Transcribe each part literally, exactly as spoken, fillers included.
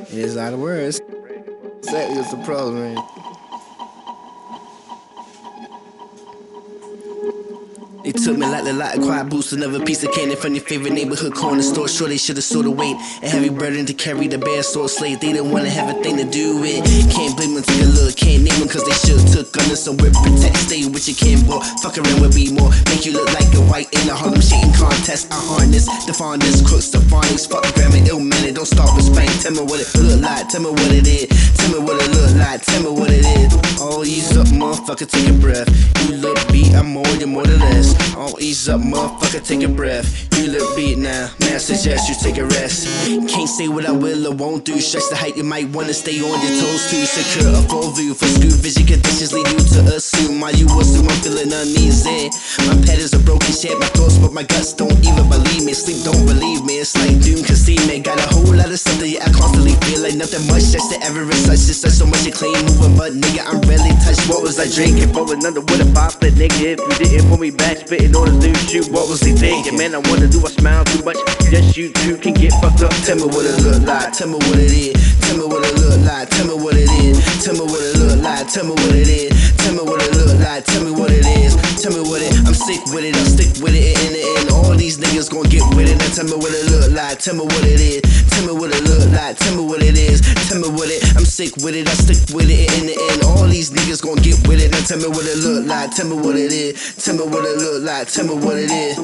It is out of words. Exactly what's the problem, man. They took me like the lot of quiet boost, another piece of candy from your favorite neighborhood corner store. Sure, they should've sorta weight, a heavy burden to carry, the bear sore slave. They didn't wanna have a thing to do with. Can't blame them, take a look, can't name them, cause they should've took under some whip protect. Stay with your can boy, fuck around with me more. Make you look like a white in a Harlem Shaking contest. I harness the fondest, crooks, the phonics, fuck grammar, ill mannered. Don't start with Spain, tell me what it look like, tell me what it is. Tell me what it look like, tell me what it is. Oh, ease up, motherfucker, take a breath. You look beat, I'm more, you're more than less. Oh, ease up, motherfucker, take a breath. You look beat now, man, I suggest you take a rest. Can't say what I will or won't do. Stretch the height, you might wanna stay on your toes too. Secure a full view for scoop vision conditions lead you to assume. While you assume I'm feeling uneasy. My petals are broken shit, my thoughts but my guts don't even believe me. Sleep don't believe me, it's like doom can see me. Got a whole lot of stuff that yeah, I constantly feel like nothing much. Just the Everest such, it's such so much you clean moving, but nigga I'm really touched. What was I drinking? Falling under with a five foot nigga. If you didn't pull me back, spitting on the dude shoot. What was he thinking? Man, I wanna do I smile too much. Just you two can get fucked up. Tell me what it look like. Tell me what it is. Tell me what it look like. Tell me what it is. Tell me what it look like. Tell me what it is. Tell me what it look like. Tell me what it is. Tell me what it. I'm sick with it. I'm stick with it. In the end, all these niggas gon' get with it. Now tell me what it look like. Tell me what it is. Tell me what it look like. Tell me what it is. Tell me what it. I'm sick with it. I stick with it. In the end, all these niggas gon' get with it. Now tell me what it look like. Tell me what it is. Tell me what it look like. Tell me what it is.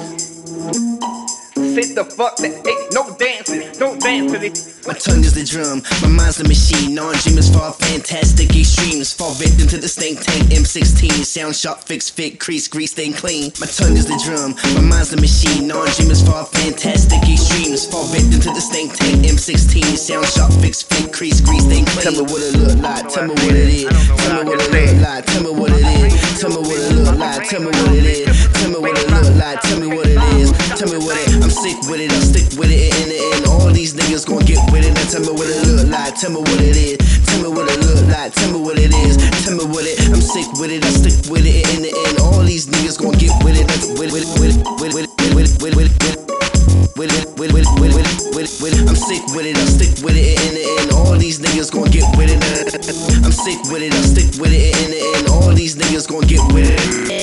Sit the fuck, that ain't no dancing, no dancing. My tongue is the drum, my mind's the machine. Non-dreamers fall fantastic extremes. Fall victim to the stank tank M sixteen. Sound sharp, fix, fit, crease, grease, staying clean. My tongue is the drum, my mind's the machine. Non-dreamers fall fantastic extremes. Fall victim to the stank tank M sixteen. Sound sharp, fix, fit, crease, grease, staying clean. Tell me what it look like, tell me what it is. Tell me what it look like, tell me what it is. Tell me what it look like, tell me what it is. Tell me what it look like, tell me what it is. Tell me what it. I'm sick with it, I stick with it. In the end, all these niggas gon' get with it. Now tell me what it look like, tell me what it is. Tell me what it look like, tell me what it is. Tell me what it. I'm sick with it, I stick with it. In the end, all these niggas gon' get with it. Now with it, with it, with it, with it, with it, with it, with it, with it, with it, with it, with it, with it. I'm sick with it, I stick with it. In the end, all these niggas gon' get with it. I'm sick with it, I stick with it. In the end, all these niggas gon' get with it.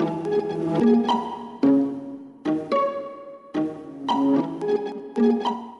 Thank you.